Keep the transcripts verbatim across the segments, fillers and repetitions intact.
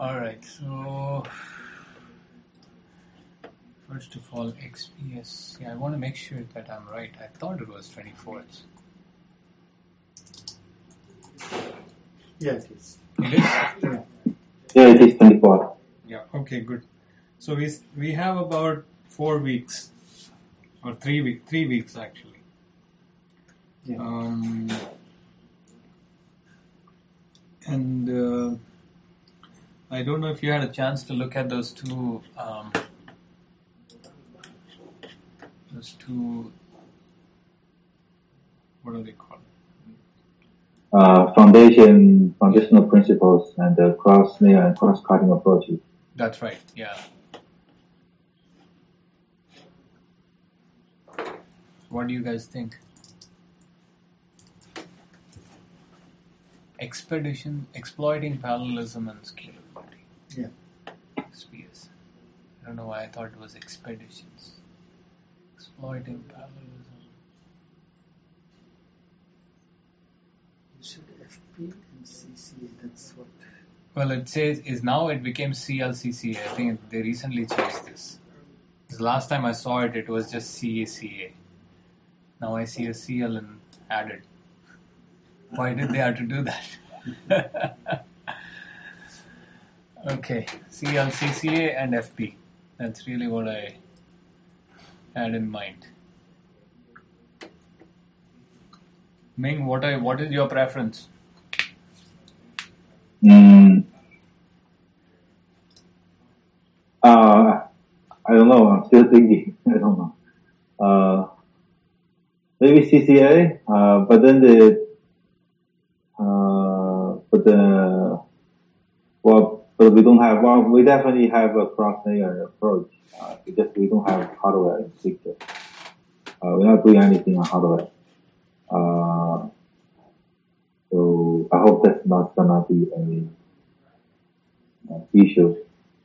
Alright, so first of all, X P S. Yeah, I want to make sure that I'm right. I thought it was twenty-fourth. Yeah, it is. It is? Yeah. Yeah, it is twenty-four. Yeah, okay, good. So we we have about four weeks, or three week, three weeks actually. Yeah. Um, and uh, I don't know if you had a chance to look at those two, um, those two, what are they called? Uh, foundation, foundational principles and the cross-layer and cross-cutting approaches. That's right, yeah. What do you guys think? Expedition, exploiting parallelism and scalability. Yeah. X P S. I don't know why I thought it was expeditions. Exploiting parallelism. You should F P and C C A, that's what. Well, it says is now it became C L C C A. I think they recently changed this. The last time I saw it, it was just C A C A. Now I see a C L and added. Why did they have to do that? Okay, C L C C A and F P. That's really what I had in mind. Ming, what are, what is your preference? Mm. Uh, I don't know. I'm still thinking. I don't know. Uh, maybe C C A, uh, but then the, uh, but the, well, but we don't have, well, we definitely have a cross-layer approach, uh, because we don't have hardware in picture. Uh, we're not doing anything on hardware. Uh, so I hope that's not gonna be any uh, issue.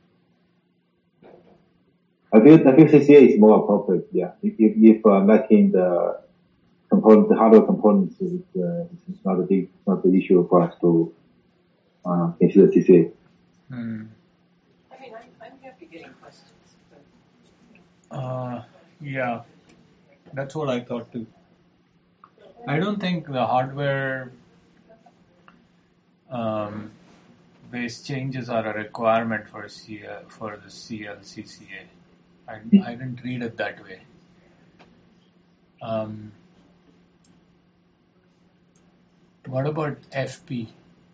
I feel, I feel C C A is more appropriate, yeah. If, if, if uh, lacking the component, the hardware components is, uh, it's not a big, not the issue for us to, uh, consider C C A. Hmm. I mean, I'm, I'm happy getting questions. But... Uh, yeah, that's what I thought too. I don't think the hardware um, based changes are a requirement for C L, for the C L C C A. I, I didn't read it that way. Um, what about F P?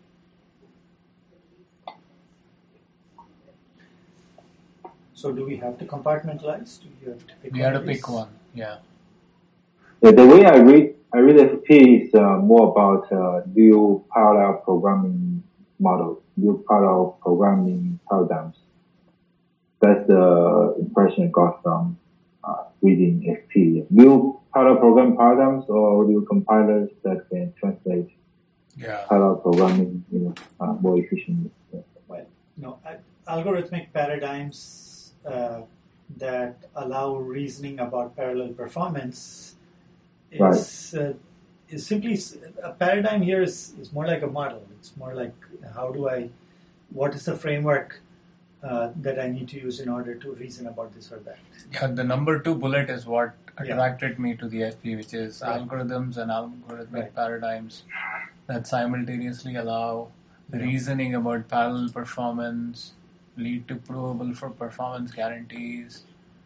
So do we have to compartmentalize? Do you have to pick We one had to of these? pick one, yeah. Yeah, the way I read, I read F P is uh, more about uh, new parallel programming models, new parallel programming paradigms. That's the impression I got from uh, reading F P. New parallel programming paradigms or new compilers that can translate Yeah. parallel programming, you know, uh, more efficiently. Yeah. Well, no, algorithmic paradigms uh, that allow reasoning about parallel performance is, uh, is simply a paradigm here is, is more like a model. It's more like how do I, what is the framework uh, that I need to use in order to reason about this or that. Yeah, the number two bullet is what Yeah. attracted me to the F P, which is Right. algorithms and algorithmic Right. paradigms that simultaneously allow Yeah. reasoning about parallel performance, lead to provable for performance guarantees,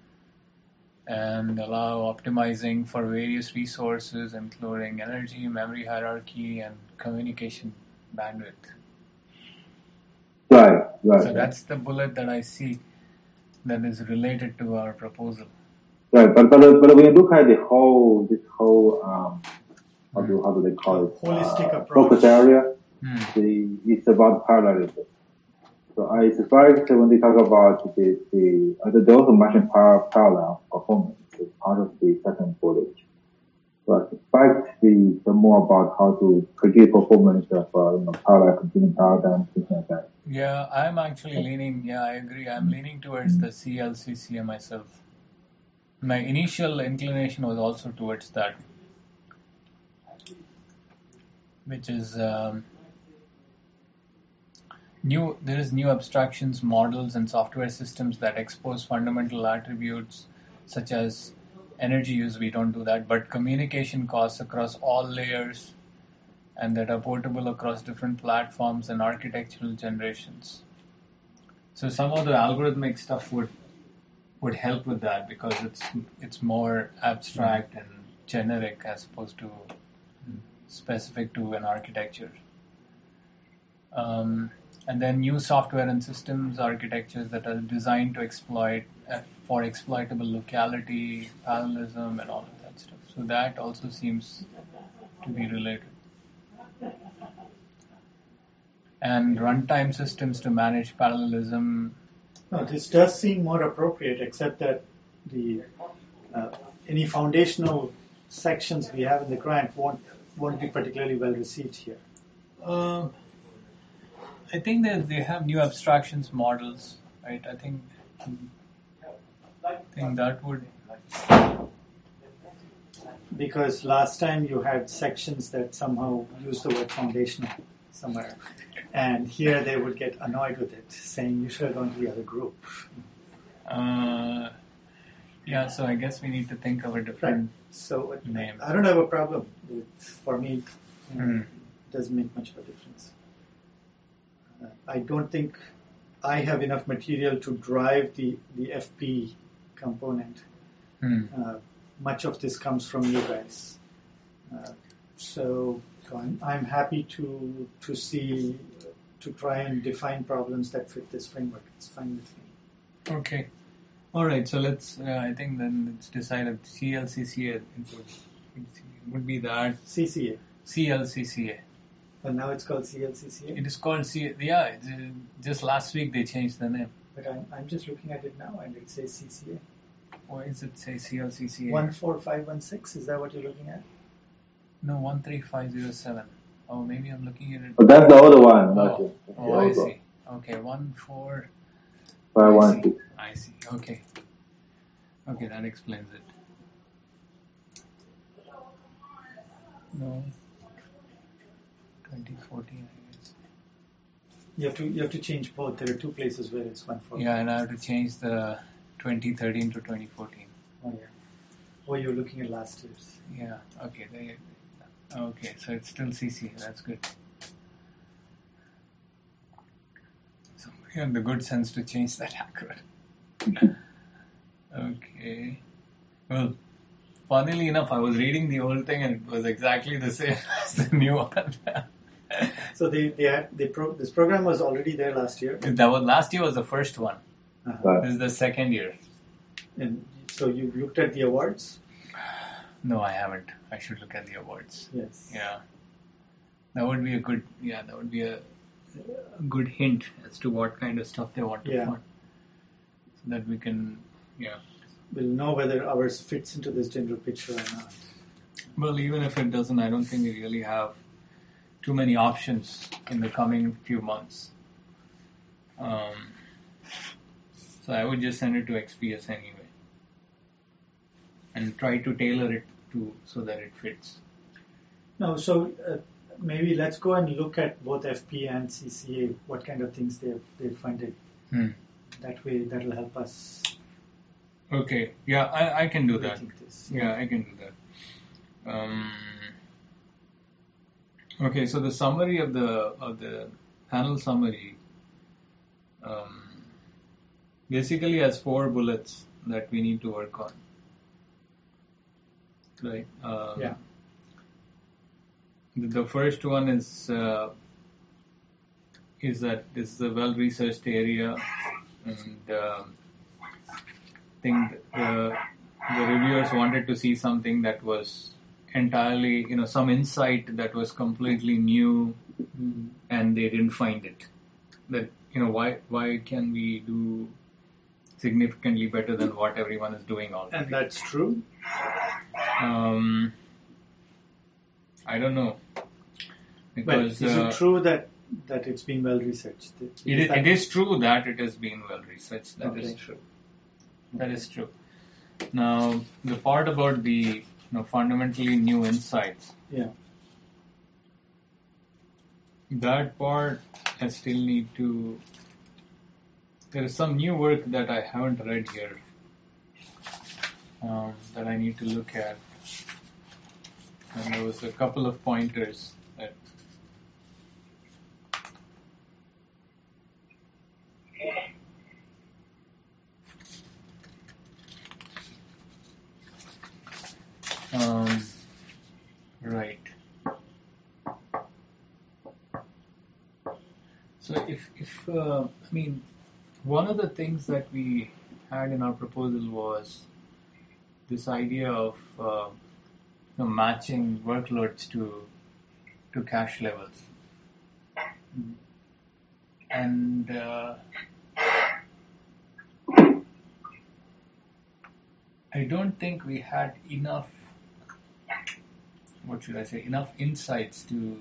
and allow optimizing for various resources, including energy, memory hierarchy, and communication bandwidth. Right, right. So that's the bullet that I see that is related to our proposal. Right, but but but when you look at the whole this whole um how do how do they call it Holistic uh, approach. focus area, Hmm. the it's about parallelism. So I suspect when they talk about the the uh, they also mention par- parallel performance as part of the second bullet. So I suspect the the more about how to predict performance of uh, you know parallel computing paradigms, things like that. Yeah, I'm actually leaning, yeah, I agree. I'm leaning towards the C L C C A myself. My initial inclination was also towards that, which is um, new there is new abstractions, models, and software systems that expose fundamental attributes such as energy use. We don't do that, but communication costs across all layers, and that are portable across different platforms and architectural generations. So some of the algorithmic stuff would would help with that because it's it's more abstract and generic as opposed to specific to an architecture. Um, and then new software and systems architectures that are designed to exploit uh, for exploitable locality, parallelism, and all of that stuff. So that also seems to be related. And runtime systems to manage parallelism. No, this does seem more appropriate, except that the uh, any foundational sections we have in the grant won't won't be particularly well received here. Um, I think that they have new abstractions models, right? I think I think that would. Because last time you had sections that somehow used the word foundational somewhere. And here they would get annoyed with it, saying you should have gone to the other group. Uh, yeah, so I guess we need to think of a different Right. So it, name. I don't have a problem with, for me, you know, Hmm. it doesn't make much of a difference. Uh, I don't think I have enough material to drive the, the F P component. Hmm. Uh, much of this comes from you guys. Uh, so so I'm, I'm happy to to see, to try and define problems that fit this framework. It's fine with me. Okay. All right. So let's. Uh, I think then it's decided. C L C C A it would, it would be that C C A. C L C C A. But now it's called C L C C A. It is called C. Yeah. It's, uh, just last week they changed the name. But I'm, I'm just looking at it now and it says C C A. Why does it say C L C C A? one four five one six, is that what you're looking at? No, one three five zero seven. Oh, maybe I'm looking at it. But that's the older one, not Oh, the, the oh I old one. see. Okay, one four. Five I one see. six. I see. Okay. Okay, that explains it. No. twenty fourteen, I guess. You have to you have to change both. There are two places where it's one four. Yeah, and I have to change the twenty thirteen to twenty fourteen. Oh yeah. Oh, you're looking at last year's. Yeah. Okay. They, okay. So it's still C C. That's good. Somebody had the good sense to change that accurate. Okay. Well, funnily enough, I was reading the old thing and it was exactly the same as the new one. So they they had they pro, this program was already there last year. That was last year was the first one. Uh-huh. Right. This is the second year. And so you looked at the awards. No, I haven't. I should look at the awards. Yes. Yeah, that would be a good. Yeah, that would be a, a good hint as to what kind of stuff they want to Yeah. fund, so that we can. Yeah. We'll know whether ours fits into this general picture or not. Well, even if it doesn't, I don't think we really have too many options in the coming few months. Um, so I would just send it to X P S anyway, and try to tailor it to so that it fits. No, so uh, maybe let's go and look at both F P and C C A. What kind of things they've they've funded. Hmm. That way, that'll help us. Okay. Yeah, I, I can do that. rethink this. Yeah, I can do that. Um, okay, so the summary of the of the panel summary um, basically has four bullets that we need to work on. Right. Um, Yeah. The, the first one is uh, is that this is a well researched area, and um I think the, the reviewers wanted to see something that was entirely, you know, some insight that was completely new, Mm. and they didn't find it. That, you know, why why can we do significantly better than what everyone is doing already? And that's true. Um, I don't know, But because is uh, it true that that it's been well researched? Is it, is, that- it is true that it has been well researched. That is Okay. true. That is true. Now, the part about the, you know, fundamentally new insights. Yeah. That part I still need to. There is some new work that I haven't read here um, that I need to look at. And there was a couple of pointers that. Um, right. So if, if uh, I mean, one of the things that we had in our proposal was this idea of uh, you know, matching workloads to to cache levels, and uh, I don't think we had enough. What should I say? Enough insights to.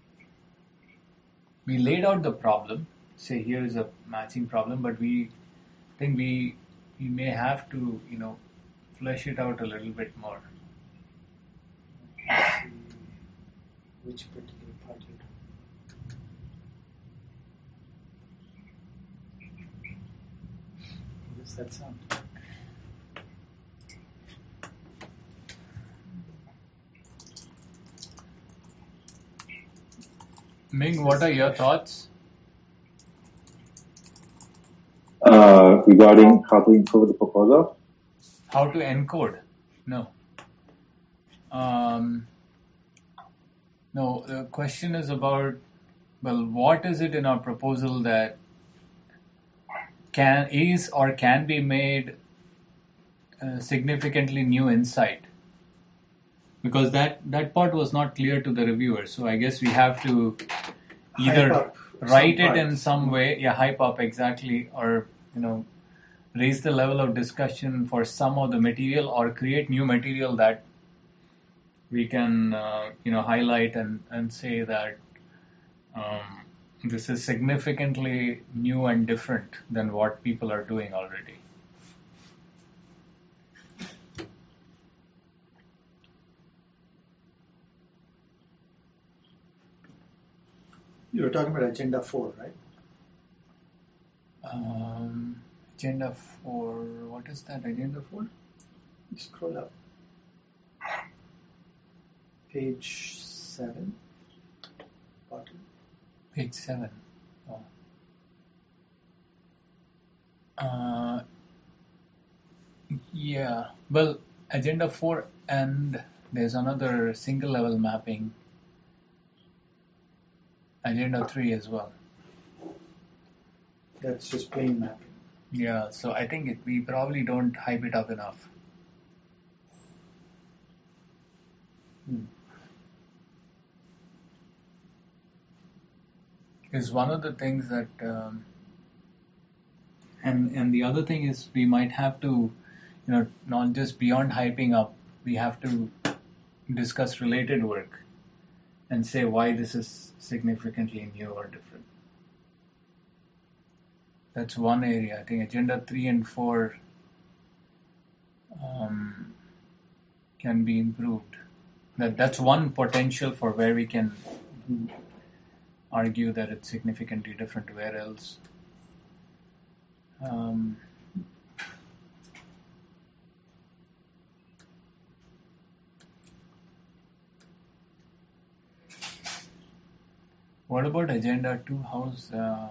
We laid out the problem. Say here is a matching problem, but we think we we may have to you know flesh it out a little bit more. Let's see which particular part you do. What does that sound? Ming, what are your thoughts? Uh, regarding how to improve the proposal? How to encode? No. Um, no, the question is about, well, what is it in our proposal that can is or can be made uh, significantly new insight? Because that, that part was not clear to the reviewer, so I guess we have to either Hype up write some it in parts. some way, yeah, hype up exactly, or you know, raise the level of discussion for some of the material, or create new material that we can uh, you know highlight and, and say that um, this is significantly new and different than what people are doing already. You were talking about Agenda four, right? Um, agenda for what is that? Agenda for? Scroll up. Page seven. Bottom. Page seven. Oh. Uh, yeah. Well, agenda four, and there's another single level mapping. Agenda three as well. That's just plain mapping. Yeah, so I think it, we probably don't hype it up enough. Hmm. Is one of the things that, um, and and the other thing is we might have to, you know, not just beyond hyping up, we have to discuss related work and say why this is significantly new or different. That's one area. I think agenda three and four um, can be improved. That that's one potential for where we can argue that it's significantly different. Where else? Um, what about agenda two? How's uh,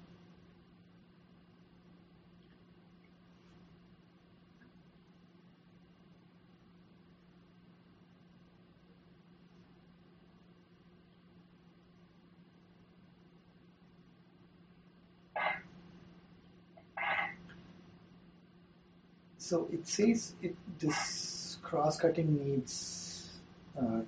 So it says it this cross-cutting needs uh,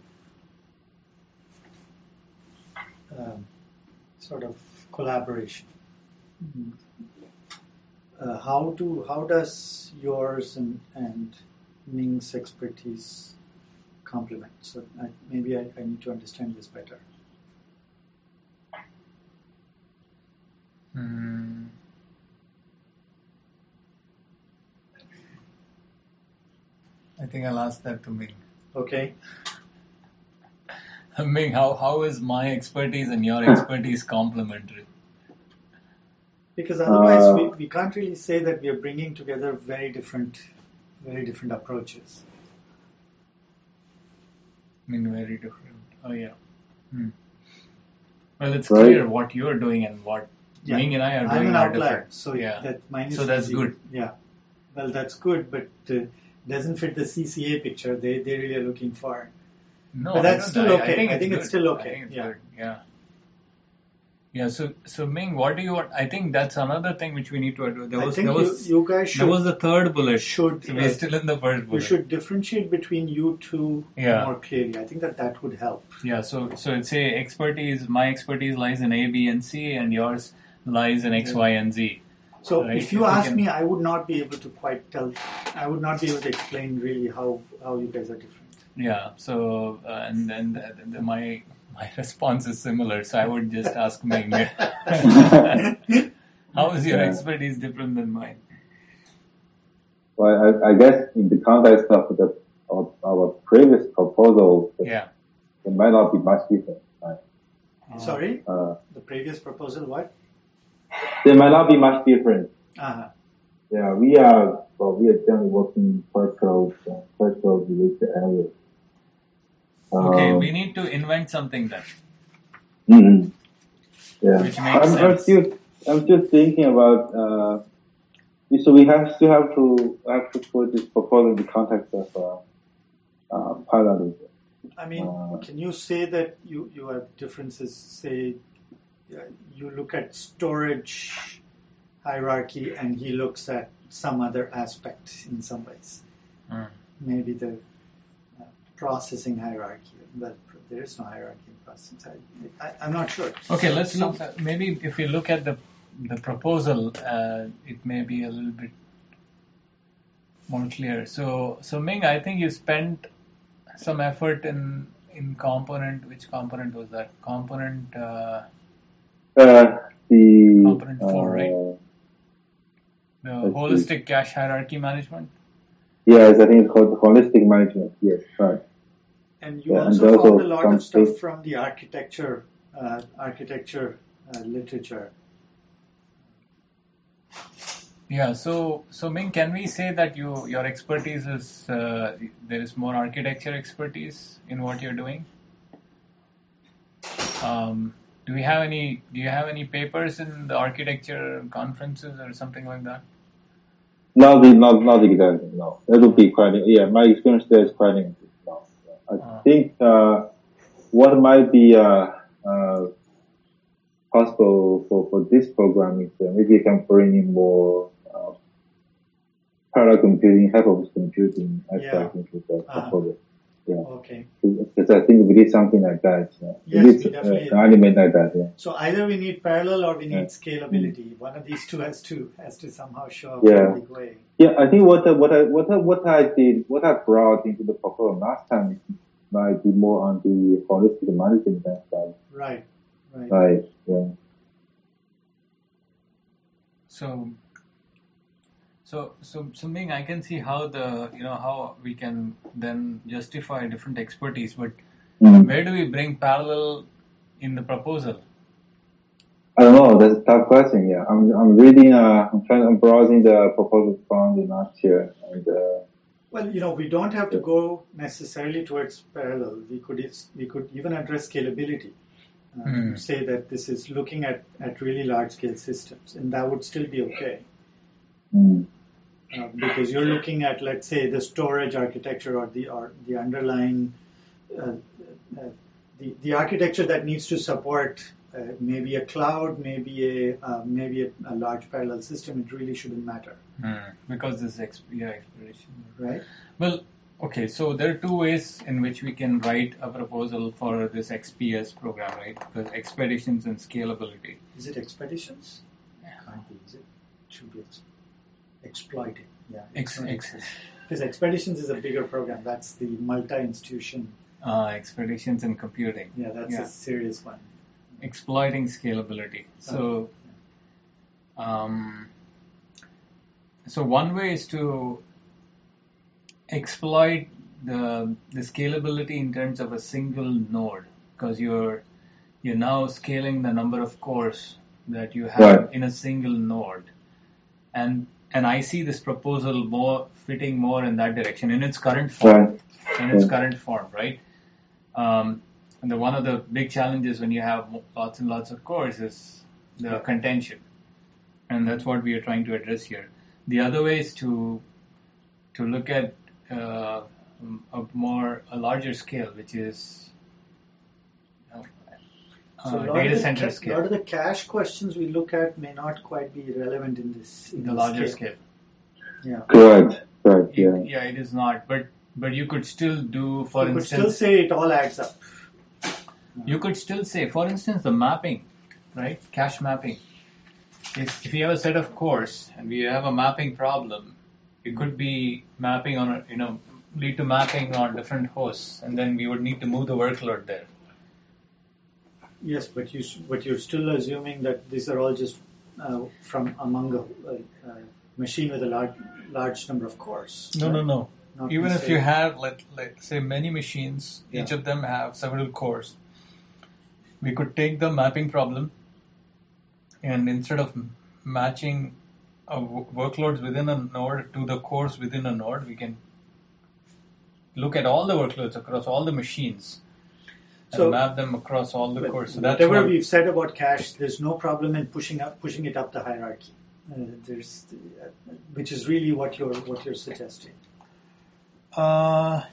um, sort of collaboration. mm-hmm. Uh, how do how does yours and, and Ming's expertise complement? So I, maybe I, I need to understand this better. Hmm. I think I'll ask that to Ming. Okay. I mean, how, how is my expertise and your expertise complementary? Because otherwise, Uh, we, we can't really say that we are bringing together very different, very different approaches. I mean, very different. Oh, yeah. Hmm. Well, it's Right. clear what you're doing and what Yeah. Ming and I are I'm doing an are outlier, different. so Yeah. that mine is So that's easy. good. Yeah, well, that's good, but uh, doesn't fit the C C A picture. They they really are looking for. No, But I that's don't- still I- okay. I think I it's think good. it's still I okay. think it's Yeah. good. Yeah. Yeah. So, so Ming, what do you want? I think that's another thing which we need to address. There I was, think there was, you, you guys should there was the third bullet. should, So we're uh, still in the first you bullet. should differentiate between you two Yeah. more clearly. I think that that would help. Yeah. So, so it's say expertise. My expertise lies in A, B, and C, and yours lies in X, Yeah. Y, and Z. So Right, if you if we ask can- me, I would not be able to quite tell. I would not be able to explain really how, how you guys are different. Yeah. So, uh, and then the, the, the, my my response is similar. So I would just ask Ming, how is your Yeah. expertise different than mine? Well, I, I guess in the context of the of our previous proposal, Yeah. it might not be much different. Right? Sorry, Uh, the previous proposal, what? there might not be much difference. Uh-huh. Yeah, we are well, we are generally working in first code, uh, first code related areas. Okay, Um, we need to invent something then. mhm. Yeah, Which makes I'm, I'm sense. still I'm still thinking about. Uh, so we have still have to have to put this proposal in the context of uh, uh, parallelism. I mean, Uh, can you say that you, you have differences? Say, uh, you look at storage hierarchy and he looks at some other aspect in some ways. Mm. Maybe the uh, processing hierarchy. But there is no hierarchy in processing. I, I, I'm not sure. Okay, let's Some- look. At, maybe if we look at the the proposal, uh, it may be a little bit more clear. So, so Ming, I think you spent some effort in in component. Which component was that? Component. Uh, uh, the Component four, uh, right? the Let's see. holistic cache hierarchy management. Yes, I think it's called holistic management. Yes, right. And you Yeah, and also also found a lot some of stuff state- from the architecture, uh, architecture uh, literature. Yeah. So, so Ming, can we say that you your expertise is uh, there is more architecture expertise in what you're doing? Um, do we have any? Do you have any papers in the architecture conferences or something like that? Not the, not not exactly. No, that would be quite. Yeah, my experience there is quite limited. No, I Uh. think uh, what might be uh, uh, possible for, for this program is uh, maybe you can bring in more uh, parallel computing, hypervisor computing aspect into the Uh-huh. proposal. Yeah, Okay. because I think we did something like that. Uh, Yes, we did we definitely- uh, an element like that. Yeah. So either we need parallel or we need Yeah. scalability. One of these two has to has to somehow show up Yeah. in a big way. Yeah, I think what I- what I what I, what I did, what I brought into the proposal last time might be more on the holistic management side. Right. Right. Right. Yeah. So, so, so, so Ming, I can see how the you know how we can then justify different expertise, but Mm. where do we bring parallel in the proposal? I don't know. That's a tough question. Yeah, I'm I'm reading. Uh, I'm trying. I'm browsing the proposal from the last year, and uh, Well, you know, we don't have to go necessarily towards parallel. We could is- we could even address scalability. Um, Hmm. Say that this is looking at, at really large scale systems, and that would still be okay. mm, Uh, because you're looking at, let's say, the storage architecture or the or the underlying uh, uh, the the architecture that needs to support uh, maybe a cloud, maybe a uh, maybe a, a large parallel system. It really shouldn't matter, Hmm. Because this exp- yeah, exploration. right? Well, okay. So there are two ways in which we can write a proposal for this X P S program, right? Because expeditions and scalability. Is it expeditions? Can't be, is it? It should be ex- exploiting. Yeah. Ex- not ex- ex- because expeditions is a bigger program. That's the multi-institution. Uh, expeditions and computing. Yeah, that's Yeah. a serious one. Exploiting scalability. So, um, so one way is to exploit the the scalability in terms of a single node. because you're you're now scaling the number of cores that you have Right. in a single node, and and I see this proposal more fitting more in that direction in its current form. Right. In its Yeah. current form, right? Um, and the one of the big challenges when you have lots and lots of cores is the contention, and that's what we are trying to address here. The other way is to to look at uh, a more a larger scale, which is you know, So uh, a lot data of the center ca- scale, A lot of the cache questions we look at may not quite be relevant in this. In the this larger scale. scale. Yeah. Correct. Correct. It- Yeah. yeah, it is not, but but you could still do, for you could instance, still say it all adds up. you could still say, for instance, the mapping, right? Cache mapping. If, if you have a set of cores and we have a mapping problem, it could be mapping on, a, you know, lead to mapping on different hosts, and then we would need to move the workload there. Yes, but you s- but you're still assuming that these are all just uh, from among a, a, a machine with a large large number of cores. No, no, no. Not Even if you necessarily. have, let, let say, many machines, each Yeah. of them have several cores. We could take the mapping problem, and instead of m- matching uh, w- workloads within a node to the cores within a node, we can look at all the workloads across all the machines and So- map them across all the But cores. So that's whatever what, we've said about cache, there's no problem in pushing up pushing it up the hierarchy. Uh, there's, uh, which is really what you're what you're suggesting. Uh,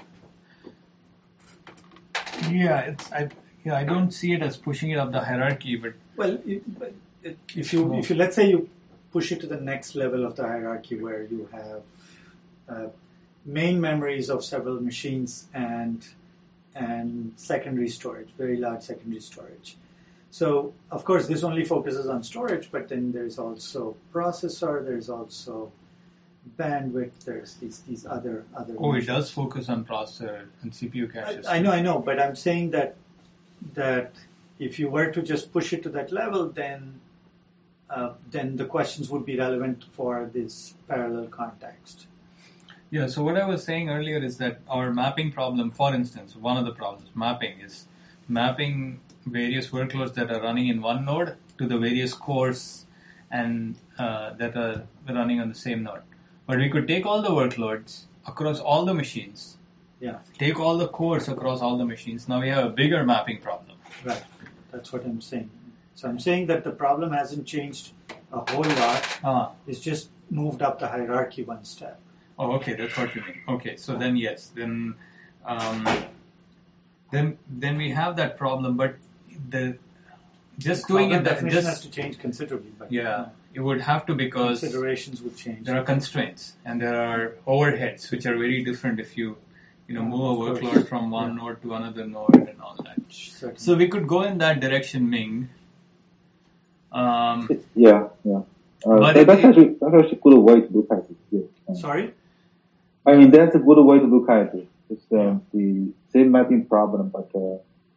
yeah, it's I yeah I don't see it as pushing it up the hierarchy, but Well, it, but it, if you if you let's say you push it to the next level of the hierarchy where you have uh, main memories of several machines and and secondary storage, very large secondary storage. So of course this only focuses on storage, but then there's also processor, there's also bandwidth, there's these these other other. oh, it measures. does focus on processor and C P U caches. I, I know, I know, but I'm saying that that if you were to just push it to that level, then uh, then the questions would be relevant for this parallel context. Yeah, so what I was saying earlier is that our mapping problem, for instance, one of the problems, mapping, is mapping various workloads that are running in one node to the various cores and uh, that are running on the same node. But we could take all the workloads across all the machines, Yeah, take all the cores across all the machines. Now we have a bigger mapping problem. right. That's what I'm saying. So I'm saying that the problem hasn't changed a whole lot. Ah, It's just moved up the hierarchy one step. oh, okay, that's what you mean. Okay, so then yes, then um, then then we have that problem. But the just doing Problem it that definition has just to change considerably, but yeah, it would have to because considerations would change. there are constraints and there are overheads which are very different if you you know Yeah, move a of course. workload from one Yeah. node to another node and all that. Certainly. So we could go in that direction, Ming. Um, Yeah. Yeah. Uh, But that, it- that's actually that's actually a good way to look at it. Yeah. Uh, Sorry? I mean, that's a good way to look at it. It's um, the same mapping problem, but uh,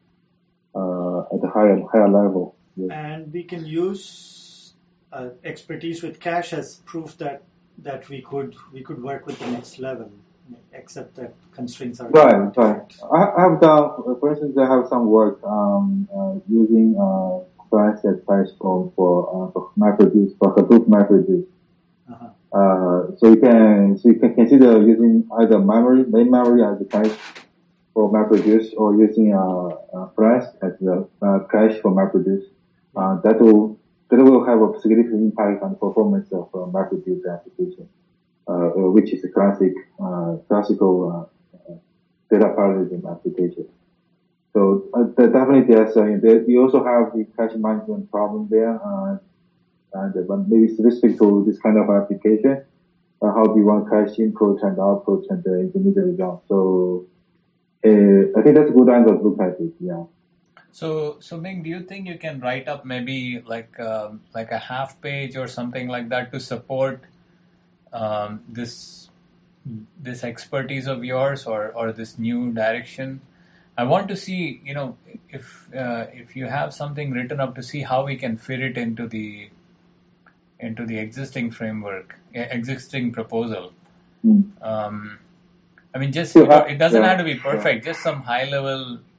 uh, at a higher higher level. Yeah. And we can use uh, expertise with cache as proof that that we could we could work with the next level, except that constraints are Right, right. different. I I have done, for instance, I have some work um, uh, using uh, class-set cache for for, uh, for MapReduce, for Hadoop MapReduce. Uh-huh. Uh, so you can so you can consider using either memory, main memory as a cache for MapReduce, or using uh, uh, Flash as the uh, cache for MapReduce. Uh, that will that will have a significant impact on the performance of uh, MapReduce application, uh, which is a classic uh, classical uh, uh, data parallelism application. So uh, that definitely there's uh, there, we also have the cache management problem there. Uh, And uh, but maybe specific to this kind of application, uh, how do you want cache input and output and the intermediate result? So uh, I think that's a good angle to look at it. Yeah. So, so Ming, do you think you can write up maybe like um, like a half page or something like that to support um, this this expertise of yours or, or this new direction? I want to see, you know, if uh, if you have something written up to see how we can fit it into the into the existing framework, eh, existing proposal. Mm. Um, I mean, just So, you know, uh, it doesn't yeah, have to be perfect. Just some high level.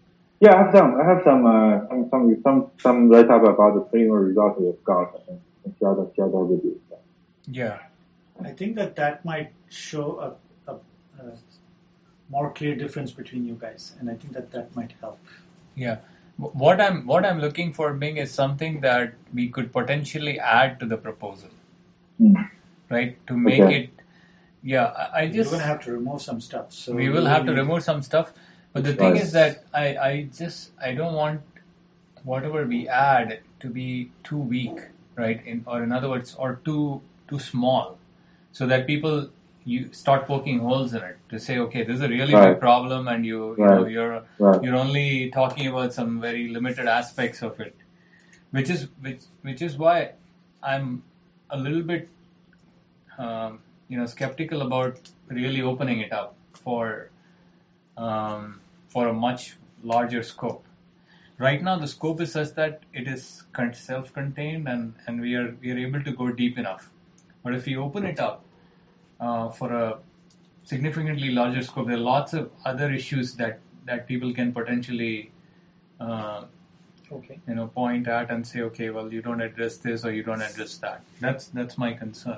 Yeah, I have some. I have some. Uh, some some some some write up about the preliminary results we have got and, and share that share that with you. Yeah. I think that that might show a, a, a more clear difference between you guys, and I think that that might help. Yeah. Wh- What I'm what I'm looking for, Ming, is something that we could potentially add to the proposal, Mm. right? To make Okay. it, yeah. I, I You're just going to have to remove some stuff. So we will have to remove some stuff, but the thing Right. is that I I just I don't want whatever we add to be too weak, right? In or in other words, or too too small, so that people you start poking holes in it to say, okay, this is a really Right. big problem, and you you know Right. you're Right. you're only talking about some very limited aspects of it, which is which which is why I'm a little bit um, you know skeptical about really opening it up for um, for a much larger scope. Right now, the scope is such that it is con- self-contained, and, and we are we are able to go deep enough. But if we open it up uh, for a significantly larger scope, there are lots of other issues that, that people can potentially uh, Okay. you know point at and say, okay, well, you don't address this or you don't address that. That's that's my concern.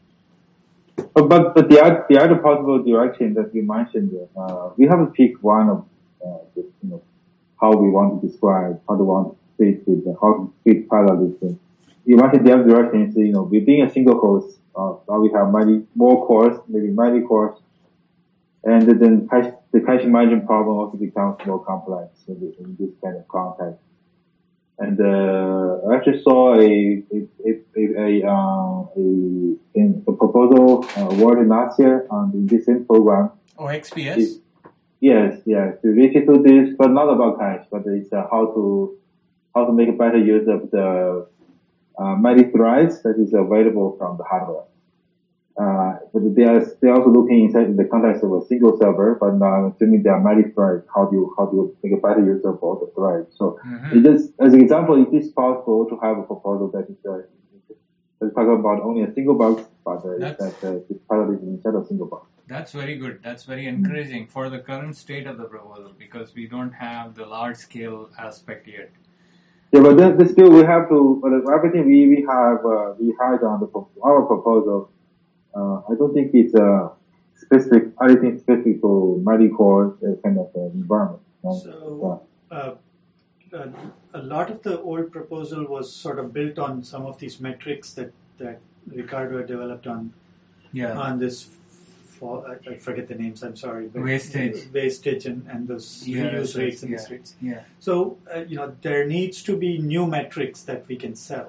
But but, but the, other, the other possible direction that you mentioned, uh, we haven't picked one of uh, the, you know, how we want to describe, how we want to fit with, the, how to fit parallelism. You mentioned the other direction is, you know, within a single host, uh, now we have many more cores, maybe many cores, and then cache, the cache management problem also becomes more complex in, the, in this kind of context. And uh, I actually saw a a a, a, uh, a, in a proposal uh, awarded last year on the this program. Oh, X P S? Yes, yes, related to this, but not about cache, but it's uh, how to how to make a better use of the uh, many threads that is available from the hardware. Uh, but they are they are also looking inside in the context of a single server, but uh, assuming there are many threads, how do you how do you make a better use of all the threads? So Mm-hmm. it just as an example, it is possible to have a proposal that is uh, let's talk about only a single box, but uh, That's- that uh, it's part of it instead of single box. That's very good. That's very encouraging for the current state of the proposal, because we don't have the large scale aspect yet. Yeah, but then, then still we have to. But everything we we have uh, we had on the our proposal. Uh, I don't think it's uh, specific, anything specific to MediCore uh, kind of uh, environment. Right? So uh, uh, a lot of the old proposal was sort of built on some of these metrics that, that Ricardo had developed on Yeah. on this. For, I, I forget the names. I'm sorry. But Wastage. wastage, and, and those Yeah, reuse rates and yeah. these rates. Yeah. So uh, you know there needs to be new metrics that we can sell.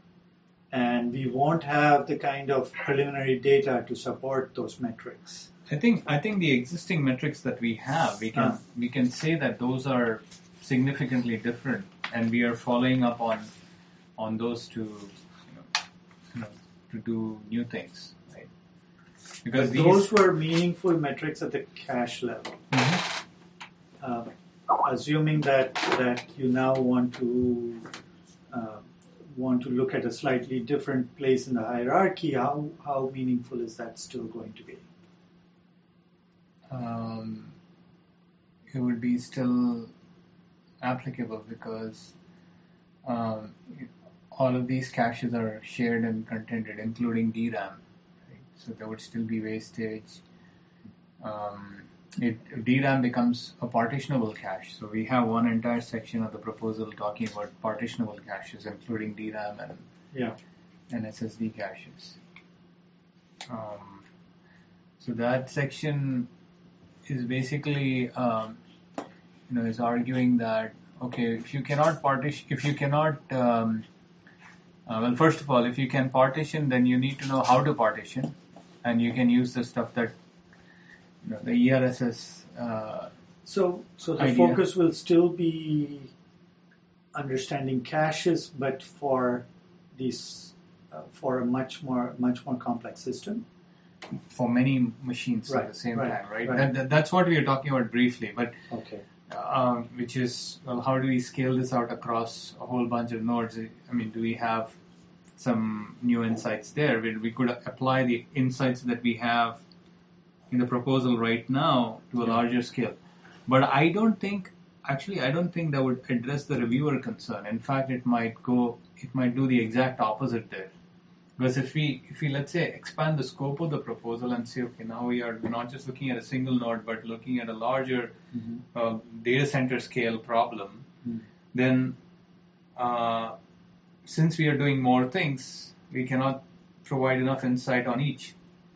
And we won't have the kind of preliminary data to support those metrics. I think I think the existing metrics that we have, we can Ah. we can say that those are significantly different, and we are following up on on those to you know, you know to do new things, right? Because But these those were meaningful metrics at the cache level. Mhm. Uh, assuming that that you now want to uh, want to look at a slightly different place in the hierarchy, how how meaningful is that still going to be? um, it would be still applicable, because um, all of these caches are shared and contented, including D RAM. Right? So there would still be wastage. Um, it, D RAM becomes a partitionable cache. So we have one entire section of the proposal talking about partitionable caches, including D RAM and, Yeah. and S S D caches. Um, so that section is basically, um, you know, is arguing that, okay, if you cannot partition, if you cannot, um, uh, well, first of all, if you can partition, then you need to know how to partition, and you can use the stuff that, you know, the E R S S. Uh, So so the Idea. focus will still be understanding caches, but for these uh, for a much more much more complex system. for many machines at Right, the same right, time, right? right. That, that, that's what we are talking about briefly, but Okay. um, which is, well, how do we scale this out across a whole bunch of nodes? I mean, do we have some new insights there? We, we could apply the insights that we have in the proposal right now to a larger scale. But I don't think actually, I don't think that would address the reviewer concern. In fact, it might go, it might do the exact opposite there. Because if we, if we let's say expand the scope of the proposal and say, okay, now we are not just looking at a single node, but looking at a larger Mm-hmm. uh, data center scale problem, Mm. then uh, since we are doing more things, we cannot provide enough insight on each.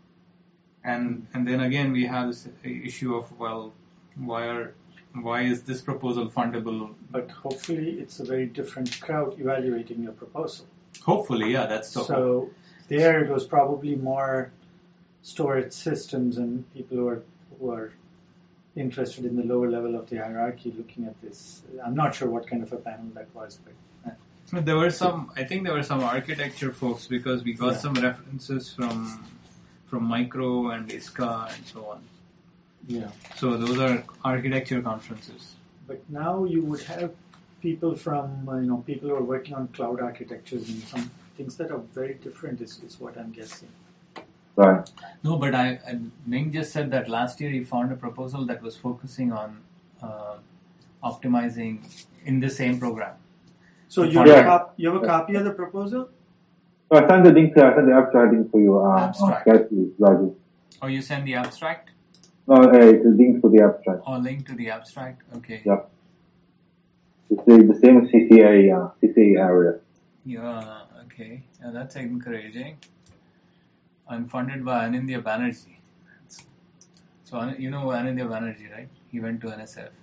And and then again we have this issue of, well, why are why is this proposal fundable? But hopefully, it's a very different crowd evaluating your proposal. Hopefully, yeah, that's the hope. So there it was probably more storage systems and people who are who are interested in the lower level of the hierarchy looking at this. I'm not sure what kind of a panel that was, but uh, There were some, I think there were some architecture folks, because we got Yeah. some references from from Micro and ISCA and so on. yeah. So those are architecture conferences. But now you would have people from uh, you know people who are working on cloud architectures and some things that are very different. Is, is what I'm guessing. Right. No, but I, I Ming just said that last year he found a proposal that was focusing on uh, optimizing in the same program. So you have, Yeah. a cop- you have a copy of the proposal? So I sent the link. I sent the abstract link for you. Uh, Abstract. on Gatsby, Raju. Oh, you send the abstract? No, uh, it's a link to the abstract. Or link to the abstract? Okay. Yeah. It's the, the same C C A uh, C C A area. Yeah, okay. Yeah, that's encouraging. I'm funded by Anindya Banerjee. So, An- you know Anindya Banerjee, right? He went to N S F.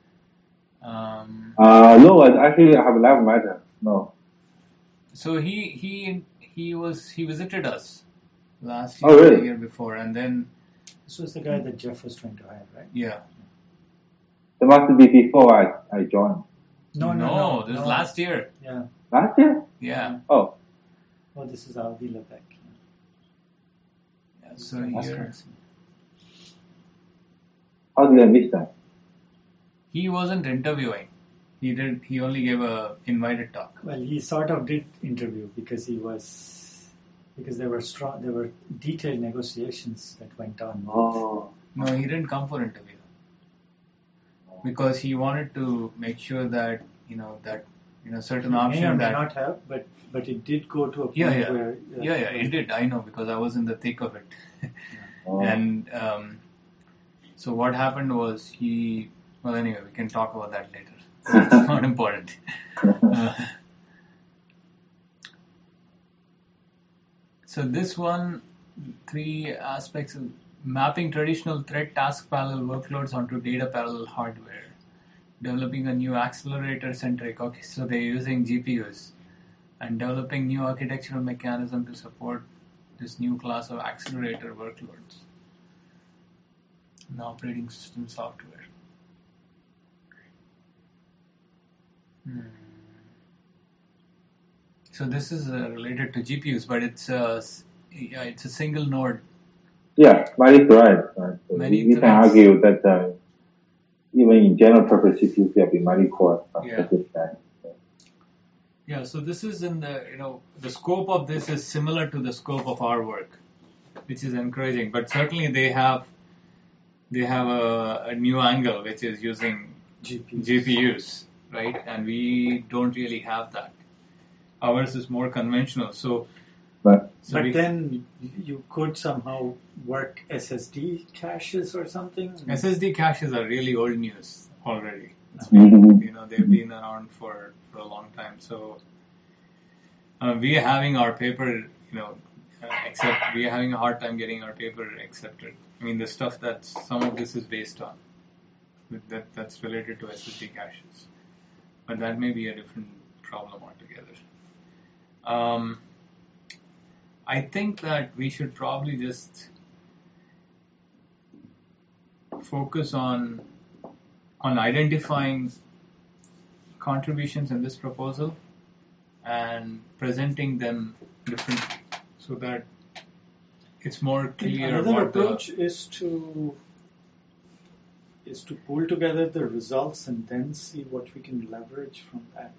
Um, Uh, no, I actually I have never met him. No. so he he he was he visited us last Oh, year, really? the year before, and then This was the guy that Jeff was trying to hire, right? yeah. It must be before I, I joined. No, no, no. this no. last year. Yeah. Last year? Yeah. Oh. Oh, this is Avi Lebek. yeah so From here, Wisconsin. How did I miss that? he wasn't interviewing. He did. He only gave a invited talk. Well, he sort of did interview because he was because there were strong, there were detailed negotiations that went on. Oh. No, he didn't come for interview because he wanted to make sure that you know that you know certain May or option may that not have, but but it did go to a point Yeah, yeah. where yeah yeah it did. I know because I was in the thick of it. Oh. And um, so what happened was he. Well, anyway, we can talk about that later. It's not important. Uh, so this one, three aspects of mapping traditional thread task parallel workloads onto data parallel hardware, developing a new accelerator centric. Okay, so they're using G P Us and developing new architectural mechanism to support this new class of accelerator workloads and operating system software. Hmm. So this is uh, related to G P Us, but it's a s- yeah, it's a single node. Yeah, many threads. Right? So Many you, you can threads. argue that uh, even in general purpose C P Us can be multi-core. uh, Yeah. at this time. Yeah, so this is in the you know the scope of this is similar to the scope of our work, which is encouraging. But certainly they have they have a, a new angle, which is using G P Us. G P Us, right? And we don't really have that. Ours is more conventional. So, But so But we, then you could somehow work S S D caches or something. S S D caches are really old news already. It's Mhm. been, you know, they've been around for, for a long time. So uh, we are having our paper, you know, uh, accept. We are having a hard time getting our paper accepted. I mean, the stuff that some of this is based on, that that's related to S S D caches, but that may be a different problem altogether. Um, I think that we should probably just focus on on identifying contributions in this proposal and presenting them differently so that it's more clear Another what approach the is to is to pull together the results and then see what we can leverage from that.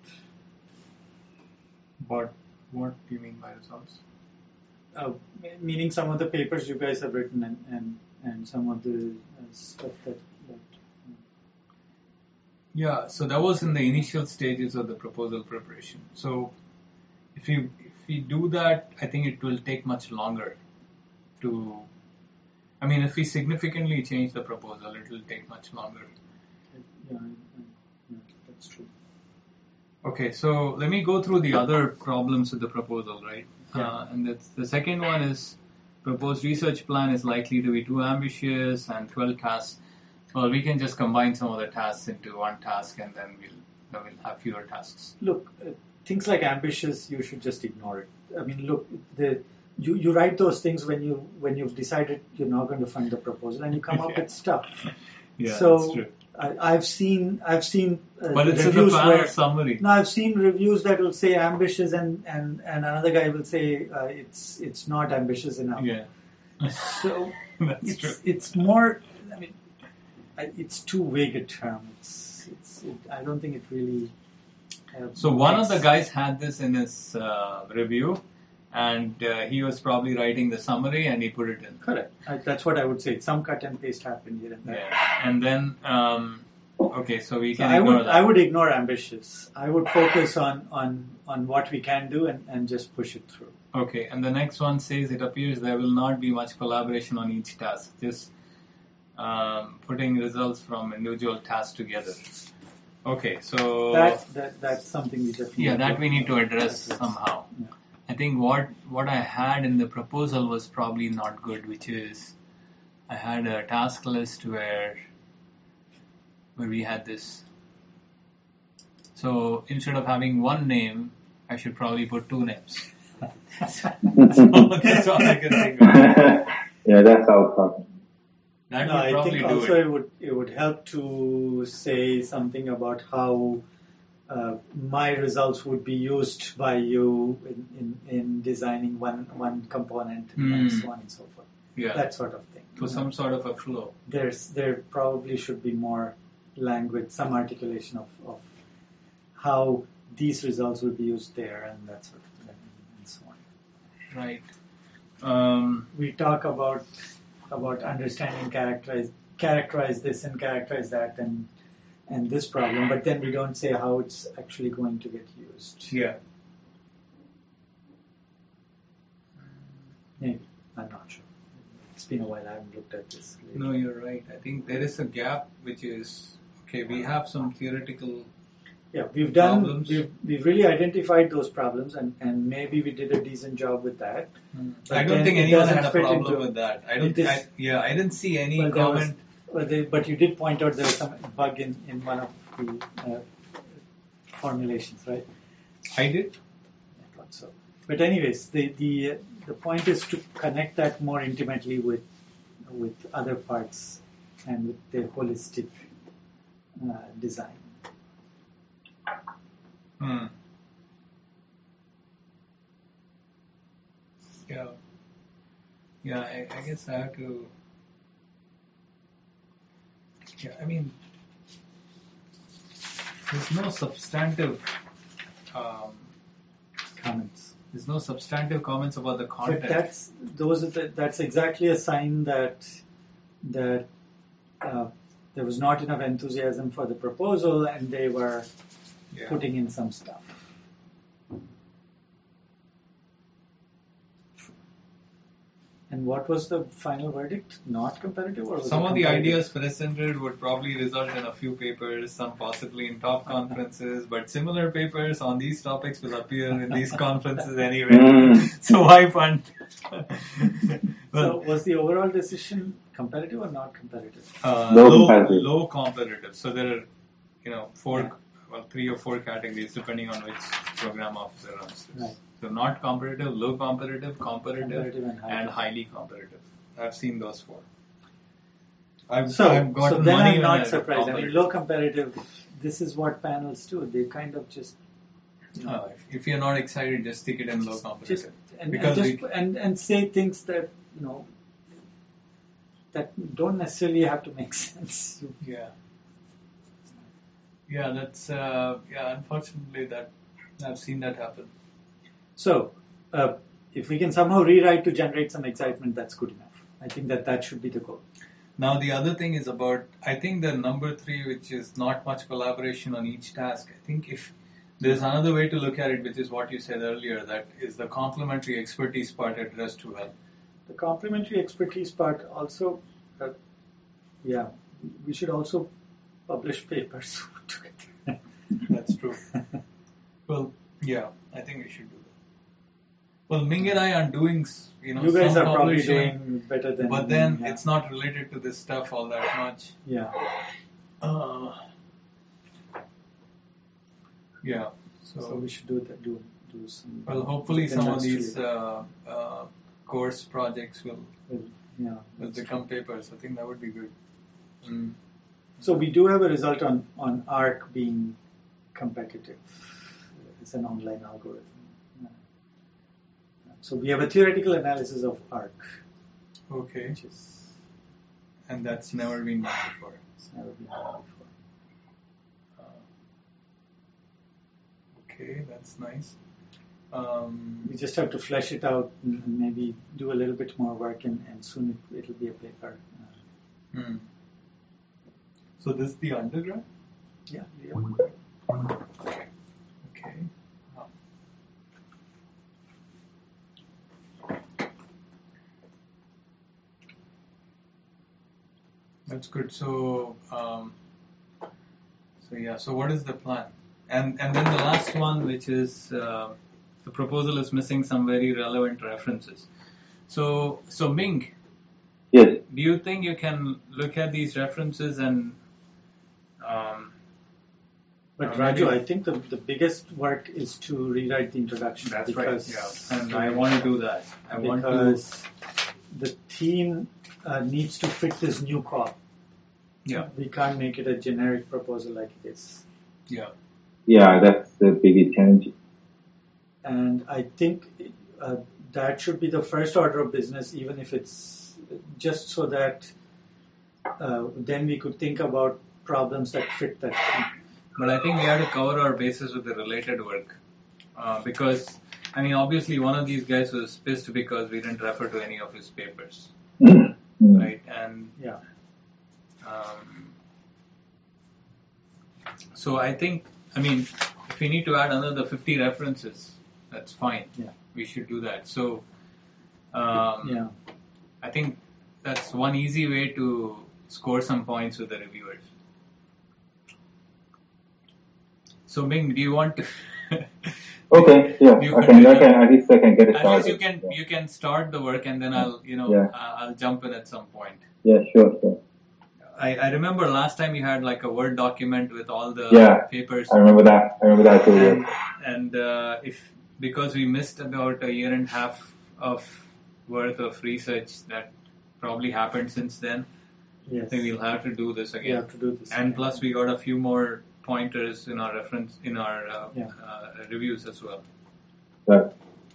what what do you mean by results? Uh, meaning some of the papers you guys have written and and, and some of the uh, stuff that, that Yeah, so that was in the initial stages of the proposal preparation. So if you if we do that, I think it will take much longer to. I mean, if we significantly change the proposal, it will take much longer. Yeah, I, I, yeah, that's true. Okay, so let me go through the other problems with the proposal, right? Yeah. Uh, and that's, the second one is proposed research plan is likely to be too ambitious and twelve tasks. Well, we can just combine some of the tasks into one task and then we'll, uh, we'll have fewer tasks. Look, uh, things like ambitious, you should just ignore it. I mean, look, the you, you write those things when you when you've decided you're not going to fund the proposal, and you come up Yeah. with stuff. Yeah, So, that's true. I, I've seen I've seen uh, But it's in the reviews panel where summary. no, I've seen reviews that will say ambitious, and, and, and another guy will say uh, it's it's not ambitious enough. Yeah, So that's it's true. it's more. I mean, I- it's too vague a term. It's it's. It, I don't think it really. Uh, So one of the makes- guys had this in his uh, review, and uh, he was probably writing the summary and he put it in. Correct. I, that's what I would say. Some cut and paste happened here and there. Yeah, and then um, okay, so we So can I ignore would that. I would ignore ambitious. I would focus on on, on what we can do and, and just push it through. Okay, and the next one says it appears there will not be much collaboration on each task. Just um, putting results from individual tasks together. Okay, so That, that that's something we definitely yeah, that we need to address address. somehow. Yeah. I think what what I had in the proposal was probably not good, which is I had a task list where where we had this. So instead of having one name, I should probably put two names. So that's all I can think of. Yeah, that's our problem. That No, would I probably think do also it. it would it would help to say something about how uh, my results would be used by you in, in, in designing one one component and Hmm. so on and so forth. Yeah, That sort of thing. for some sort of a flow. There's there probably should be more language, some articulation of, of how these results will be used there and that sort of thing and so on. Right. Um, We talk about about understanding characterize characterize this and characterize that and and this problem, but then we don't say how it's actually going to get used. yeah. Maybe. I'm not sure. It's been a while. I haven't looked at this. lately. No, you're right. I think there is a gap which is okay. We have some theoretical. Yeah, we've done. Problems. We've, we've really identified those problems, and, and maybe we did a decent job with that. But I don't then think it anyone doesn't had a fit problem into- with that. I don't. it is- I, yeah, I didn't see any Well, there was- comment. But, they, but you did point out there was some bug in, in one of the uh, formulations, right? I did. I thought so. But anyways, the the uh, the point is to connect that more intimately with with other parts and with the holistic uh, design. Hmm. Yeah. Yeah, I, I guess I have to. Yeah, I mean, there's no substantive. Um, Comments. there's no substantive comments about the But content. that's those are the, that's exactly a sign that that uh, there was not enough enthusiasm for the proposal, and they were yeah. putting in some stuff. And what was the final verdict? Not competitive, or was Some it of the competitive? ideas presented would probably result in a few papers, some possibly in top conferences, but similar papers on these topics will appear in these conferences anyway. Mm. So why fund? So well, was the overall decision competitive or not competitive? uh, Low low, competitive. low competitive. So there are, you know, four, Yeah. well, three or four categories depending on which program officer runs this. Right. So not competitive, low competitive, competitive, Competitive and high. and highly competitive. I've seen those four. I've, So, I've so gotten then money I'm when not I surprised. I mean, competitive. low competitive. This is what panels do. They kind of just, you know, Uh, if, if you're not excited, just stick it in low just competitive. and, Because and just we- and, and say things that you know that don't necessarily have to make sense. Yeah. Yeah, that's uh, yeah. Unfortunately, that I've seen that happen. So, uh, if we can somehow rewrite to generate some excitement, that's good enough. I think that that should be the goal. Now the other thing is about, I think the number three, which is not much collaboration on each task. I think if there's another way to look at it, which is what you said earlier, that is the complementary expertise part addressed too well. The complementary expertise part also, uh, yeah, we should also publish papers together. That's true. Well, yeah, I think we should do that. Well, Ming and I are doing, you know, You guys some are probably publishing, doing better than but then yeah. it's not related to this stuff all that much. Yeah. Uh, yeah. So, So we should do that. Do do some. well, hopefully some of industry. these uh, uh, course projects will Will- yeah. will become papers. I think that would be good. Mm. So we do have a result on on ARC being competitive. It's an online algorithm. Yeah. So we have a theoretical analysis of ARC, Okay, which is and that's never been done before. it's never been done before. Uh, okay, that's nice. Um, We just have to flesh it out and and maybe do a little bit more work, and, and soon it, it'll be a paper. Uh, hmm. So this is the undergrad? yeah. yeah. Okay. Wow. That's good. So, um, so yeah. So, what is the plan? And and then the last one, which is uh, the proposal is missing some very relevant references. So, so Ming, Yes. do you think you can look at these references and um, But Uh, Raju, maybe- I think the, the biggest work is to rewrite the introduction. That's because, right. Yeah, and I want to do that. I want to. because the theme uh, needs to fit this new call. Yeah. We can't make it a generic proposal like it is. Yeah. Yeah, that's the biggest challenge. And I think uh, that should be the first order of business, even if it's just so that uh, then we could think about problems that fit that theme. But I think we have to cover our bases with the related work. Uh, because, I mean, obviously one of these guys was pissed because we didn't refer to any of his papers. Mm. Right? And Yeah. um, so I think, I mean, if we need to add another fifty references, that's fine. Yeah. We should do that. So um, Yeah. I think that's one easy way to score some points with the reviewers. So Ming, do you want to? Okay, yeah, You I can can, do I that. can, at least I can get it At started. least you can Yeah. you can start the work, and then I'll you know Yeah. uh, I'll jump in at some point. Yeah, sure, sure. I, I remember last time you had like a Word document with all the Yeah. papers, I remember that. I remember that too. and, Yeah. and uh, if because we missed about a year and a half of worth of research that probably happened since then, Yes. I think we'll have to do this We again. have to do this. And again. plus, we got a few more pointers in our reference in our uh, Yeah. uh, reviews as well. Right.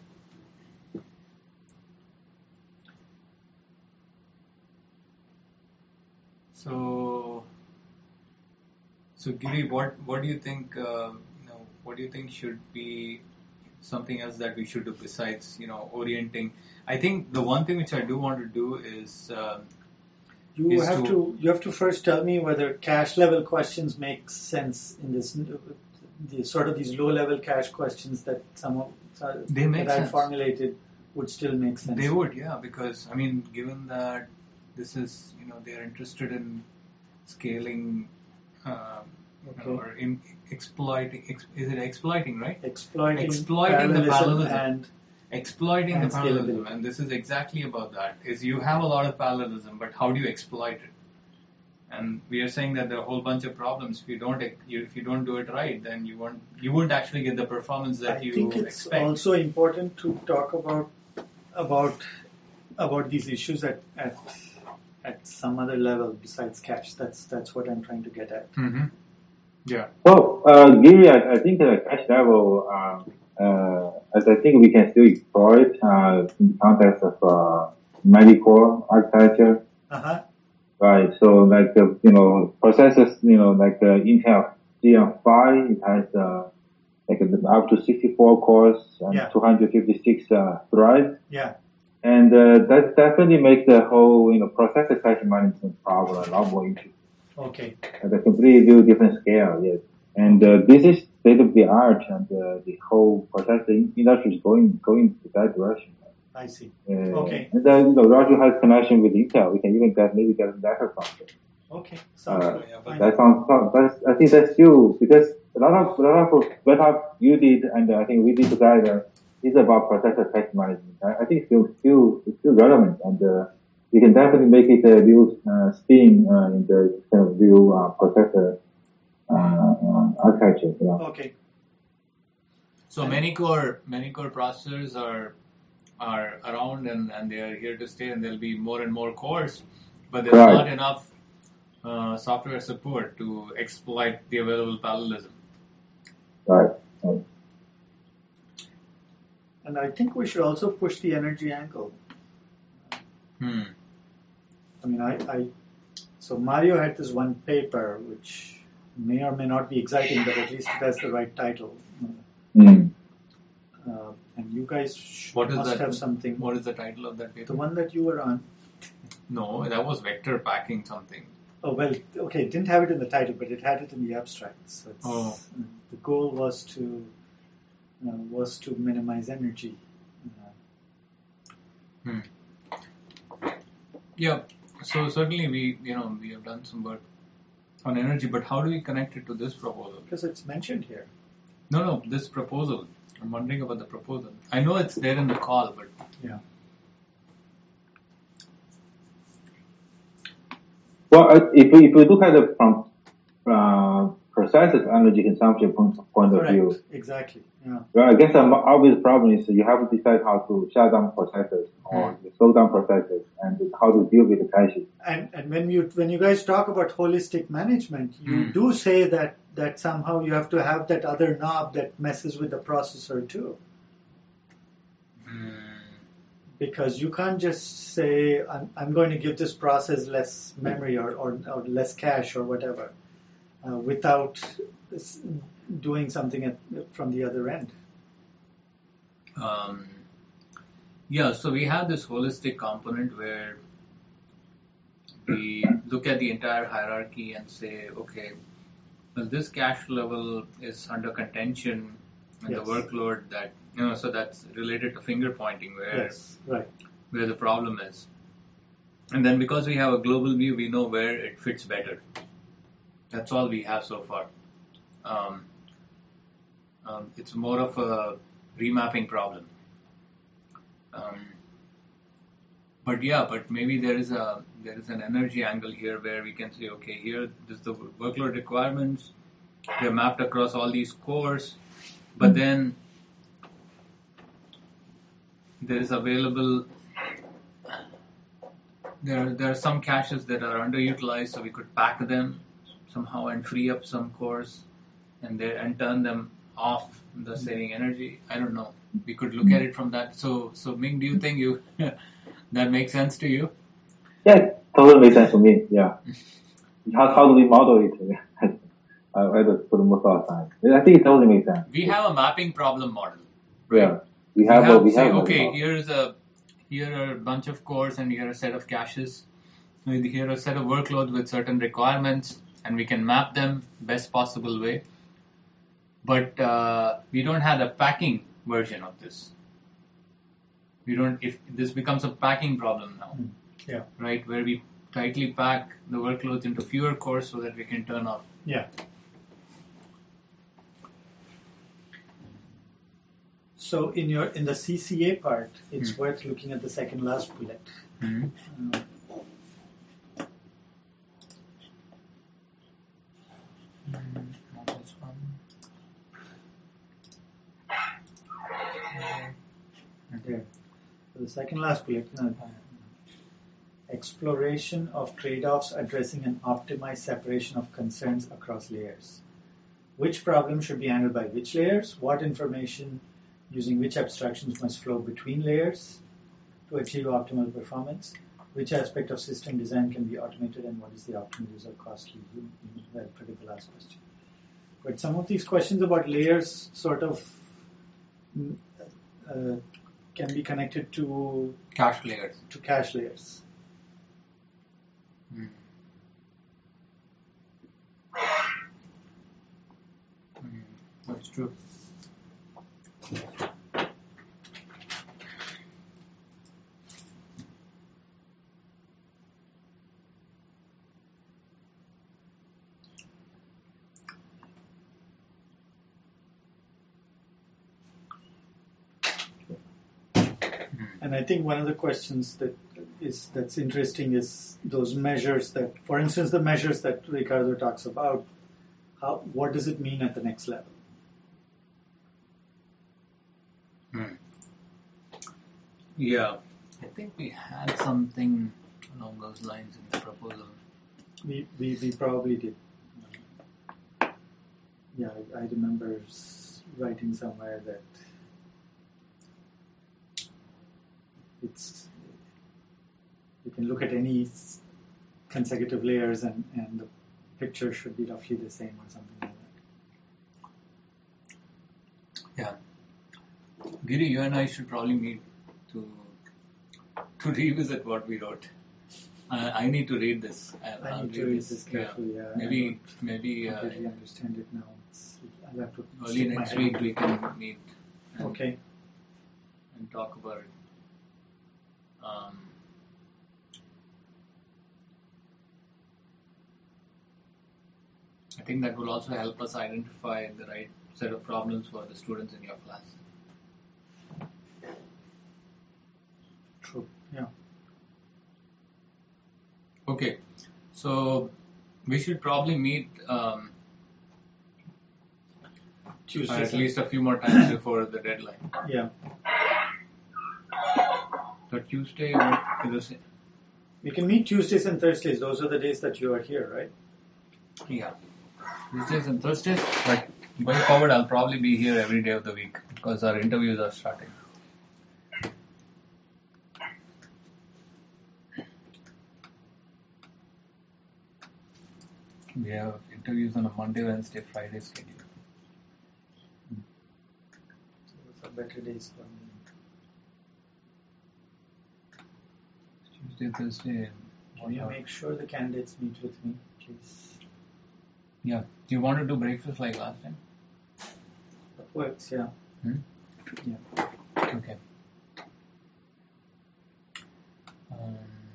So, so Giri, what what do you think? Uh, you know, what do you think should be something else that we should do besides you know orienting? I think the one thing which I do want to do is um, You is have to- to you have to first tell me whether cache level questions make sense in this the sort of these low level cache questions that some of uh, They make that I sense. formulated would still make sense. they would, yeah, because I mean, given that this is you know they are interested in scaling um, you know, Okay. or in exploiting. Ex, is it exploiting, right? Exploiting, Exploiting the parallelism parallelism. and Exploiting And the parallelism, scalability. and this is exactly about that. Is you have a lot of parallelism, but how do you exploit it? And we are saying that there are a whole bunch of problems. If you don't, you, if you don't do it right, then you won't, you won't actually get the performance that I you think it's expect. also important to talk about about about these issues at at at some other level besides cache. That's that's what I'm trying to get at. Mm-hmm. Yeah. Well, uh, Giri, I, I think at cache level, um, uh, as I think we can still explore it uh, in the context of uh, Medicore architecture. Uh huh. Right. So like, uh, you know, processors, you know, like uh, Intel G M five, it has uh, like uh, up to sixty-four cores and Yeah. two hundred fifty-six uh, threads. Yeah. And uh, that definitely makes the whole, you know, processor cache management problem a lot more interesting. Okay. At a completely different scale, yes. And uh, this is state of the art, and uh, the whole processor industry is going going to that direction. I see. Uh, Okay. And then, you know, Raju has connection with Intel. We can even get maybe get a letter from them. Okay. Sounds Uh, good. Fine. That sounds, sounds- that's, I think that's still, because a lot of, a lot of what you did and I think we did together is about processor cache management. I, I think still, still, it's still relevant, and uh, we can definitely make it a real uh, spin uh, in the kind of real uh, processor uh, uh, architecture. Yeah. Okay. So many core, many core processors are are around and, and they are here to stay, and there'll be more and more cores, but there's Right. not enough uh, software support to exploit the available parallelism. Right. Right. And I think we should also push the energy angle. Hmm. I mean, I, I so Mario had this one paper which may or may not be exciting, but at least it has the right title. Mm. Uh, and you guys sh- What is must that? have something. What is the title of that paper? The one that you were on. No, that was vector packing something. Oh well, okay. It didn't have it in the title, but it had it in the abstract. So it's, Oh. uh, the goal was to uh, was to minimize energy. Uh, Hmm. Yeah. So certainly we, you know, we have done some work on energy, but how do we connect it to this proposal? because it's mentioned here. No, no, this proposal. I'm wondering about the proposal. I know it's there in the call, but Yeah. Well, uh, if we, if we look at it from uh, processor energy consumption point, point of view, Correct. Exactly. Yeah. well, I guess the obvious problem is you have to decide how to shut down processors or Hmm. slow down processors and how to deal with the caches. And and when you when you guys talk about holistic management, you Hmm. do say that that somehow you have to have that other knob that messes with the processor too. hmm. Because you can't just say, I'm, I'm going to give this process less memory or, or, or less cache or whatever uh, without s- doing something at, from the other end. Um, yeah, so we have this holistic component where we look at the entire hierarchy and say, okay, well, this cache level is under contention and Yes. the workload that, you know, so that's related to finger pointing where, Yes, right. where the problem is. And then because we have a global view, we know where it fits better. That's all we have so far. Um, um, it's more of a remapping problem. Um, but yeah, but maybe there is a there is an energy angle here where we can say, okay, here this is the workload requirements. They're mapped across all these cores, but then there is available. There there are some caches that are underutilized, so we could pack them somehow and free up some cores, and they and turn them off, thus saving energy. I don't know. We could look at it from that. So so Ming, do you think you that makes sense to you? Yeah, totally makes sense to me. Yeah. How, how do we model it? I I had to put more thought on it. I think it totally makes sense. We have a mapping problem model, right? Yeah. We have, we have a, we say, have a okay, model. here's a here are a bunch of cores and here are a set of caches. And here are a set of workloads with certain requirements, and we can map them best possible way. But uh, we don't have the packing version of this. We don't. If this becomes a packing problem now, Yeah. right? Where we tightly pack the workloads into fewer cores so that we can turn off. Yeah. So in your in the C C A part, it's Hmm. worth looking at the second last bullet. Mm-hmm. Uh, Not this one. There. So the second last bullet, uh, exploration of trade-offs addressing an optimized separation of concerns across layers. Which problem should be handled by which layers? What information using which abstractions must flow between layers to achieve optimal performance? Which aspect of system design can be automated, and what is the optimal use of costly? You, you well, predict the last question. But some of these questions about layers sort of mm, uh, can be connected to Cache layers. to cache layers. Hmm. Hmm. That's true. And I think one of the questions that is that's interesting is those measures that, for instance, the measures that Ricardo talks about. How, what does it mean at the next level? Hmm. Yeah, I think we had something along those lines in the proposal. We we, we probably did. Yeah, I, I remember writing somewhere that it's you can look at any consecutive layers and, and the picture should be roughly the same or something like that. Yeah. Giri, you and I should probably meet to to revisit what we wrote. Uh, I need to read this. I'll, I I'll need to read this carefully. Yeah. Maybe I maybe don't uh, completely understand it now. It's, I'll have to early stick my next head week into we it. can meet and, Okay. and talk about it. Um, I think that will also help us identify the right set of problems for the students in your class. True. Yeah. Okay, so we should probably meet um, Tuesday. at least a few more times before the deadline. Yeah. So Tuesday, what is it? We can meet Tuesdays and Thursdays. Those are the days that you are here, right? Yeah, Tuesdays and Thursdays. But going forward, I'll probably be here every day of the week because our interviews are starting. We have interviews on a Monday, Wednesday, Friday schedule. So those are better days for me. Tuesday, Thursday. Can you make sure the candidates meet with me, please? Yeah. Do you want to do breakfast like last time? That works, yeah. Hmm? Yeah. Okay. Um,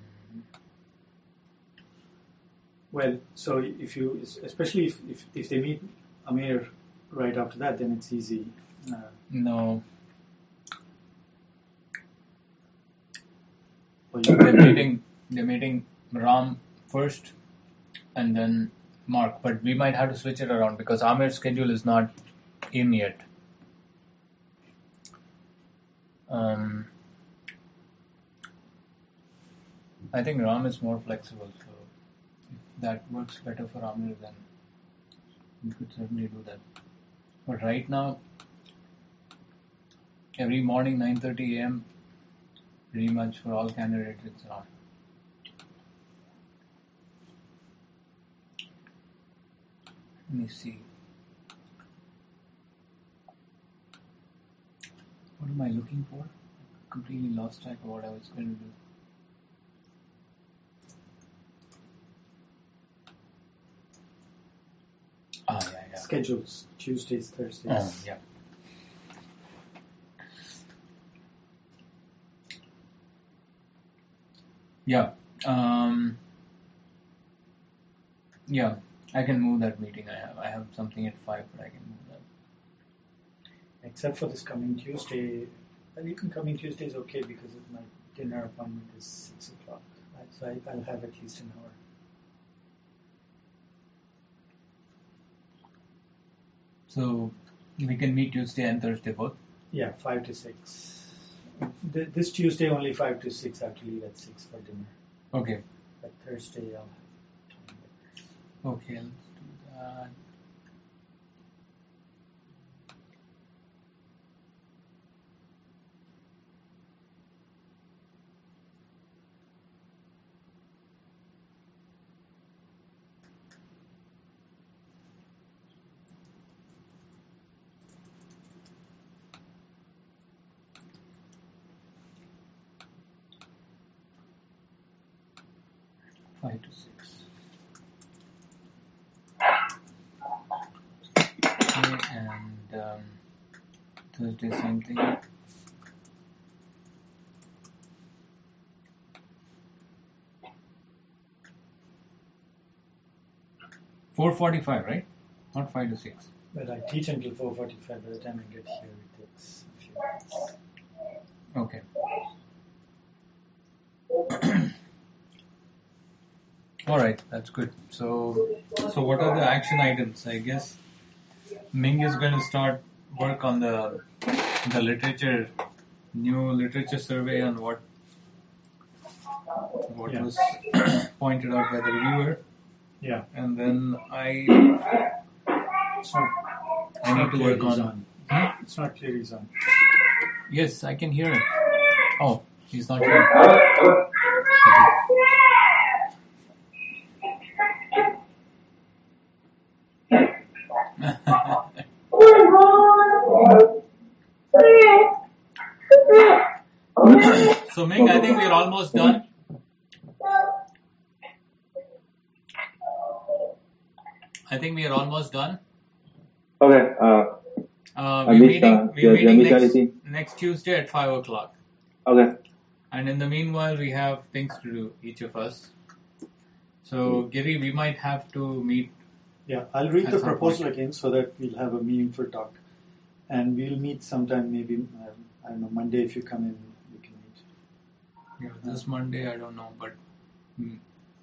Well, so if you, especially if, if, if they meet Amir right after that, then it's easy. Uh, no. for you. They're meeting. They're meeting Ram first, and then Mark. But we might have to switch it around because Amir's schedule is not in yet. Um, I think Ram is more flexible, so if that works better for Amir, then we could certainly do that. But right now, every morning nine thirty a.m. pretty much for all candidates it's on. Let me see. What am I looking for? I completely lost track of what I was going to do. Ah, yeah, yeah. Schedules, Tuesdays, Thursdays. Oh, yeah. Yeah. Um, yeah. I can move that meeting. I have. I have something at five, but I can move that. Except for this coming Tuesday. Well, you can come in Tuesday is okay because my dinner appointment is six o'clock. Right? So I, I'll have at least an hour. So we can meet Tuesday and Thursday both. Yeah, five to six. Th- This Tuesday only five to six. I have to leave at six for dinner. Okay. But Thursday I'll have time. Okay. Let's do that. Five to six. Okay, and um, Thursday same thing. Four forty-five, right? Not five to six. But I teach until four forty-five. By the time I get here, it takes a few minutes. Okay. All right, that's good. So, so what are the action items? I guess Ming is going to start work on the the literature, new literature survey on what what Yeah. was pointed out by the reviewer, Yeah. and then I It's not, it's I not need to clear work he's on. on. Hmm? It's not clear he's on. Yes, I can hear him. Oh, he's not here. So Ming, I think we're almost done. I think we are almost done. Okay. Uh, Uh, I we're missed, meeting, uh, we're did I meeting miss next, anything? next Tuesday at five o'clock. okay. And in the meanwhile, we have things to do, each of us. So, Giri, we might have to meet. Yeah, I'll read At the some proposal point. again so that we'll have a meaningful talk. And we'll meet sometime, maybe, uh, I don't know, Monday if you come in, we can meet. Yeah, this Monday, I don't know, but hmm,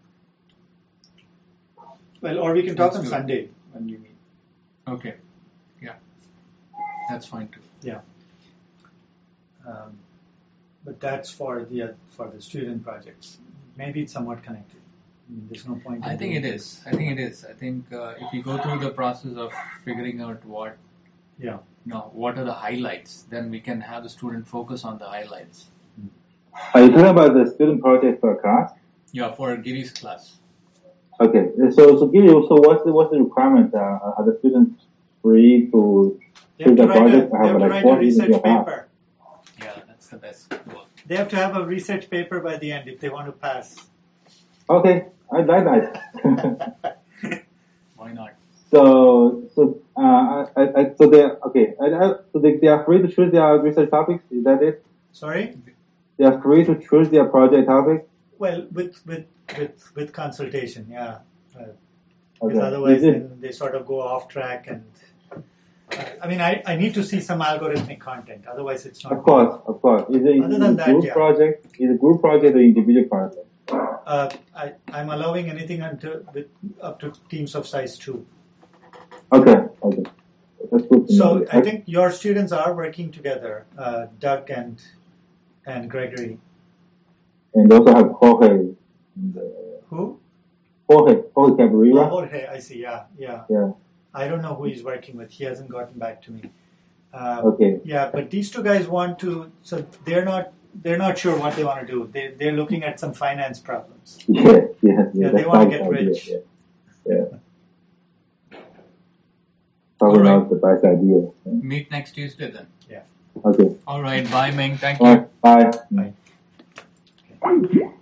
Well, or we can talk Let's on do it. Sunday when we meet. okay. Yeah, that's fine too. Yeah. Um, but that's for the uh, for the student projects. Maybe it's somewhat connected. I mean, there's no point. I in think doing it is. I think it is. I think uh, if you go through the process of figuring out what, Yeah. you know, what are the highlights, then we can have the student focus on the highlights. Are you talking about the student project for a class? Yeah, for Giri's class. Okay. So, so give you, so what's the, what's the requirement? Uh, are the students free to They have choose to the write a, project? they I have to like write four a students in research your class. paper. Yeah, that's the best work. They have to have a research paper by the end if they want to pass. Okay. I like that. Why not? So, so, uh, I, I, so they, okay, I, I, so they, they are free to choose their research topics. Is that it? Sorry? They are free to choose their project topic. Well, with with with, with consultation, yeah. Uh, because Okay. otherwise, Is it, then they sort of go off track. And uh, I mean, I, I need to see some algorithmic content. Otherwise, it's not. of course, of course. Is it, Other is than it that, group yeah. project? Is it group project or individual project? Uh, I, I'm allowing anything until with up to teams of size two. Okay, okay. That's good to So know. I think your students are working together, uh, Doug and and Gregory. And also have Jorge. And, uh, Who? Jorge, Jorge Oh, Cabrera. Jorge. I see. Yeah, yeah. Yeah. I don't know who he's working with. He hasn't gotten back to me. Uh, Okay. Yeah, but these two guys want to. So they're not. They're not sure what they want to do. They they're looking at some finance problems. Yeah, yeah, yeah. Yeah, that they want to sounds get idea, rich. Yeah. yeah. Probably All right. not the best idea. Yeah. Meet next Tuesday then. Okay. All right. Bye, Ming. Thank All you. right. Bye. Bye. Okay.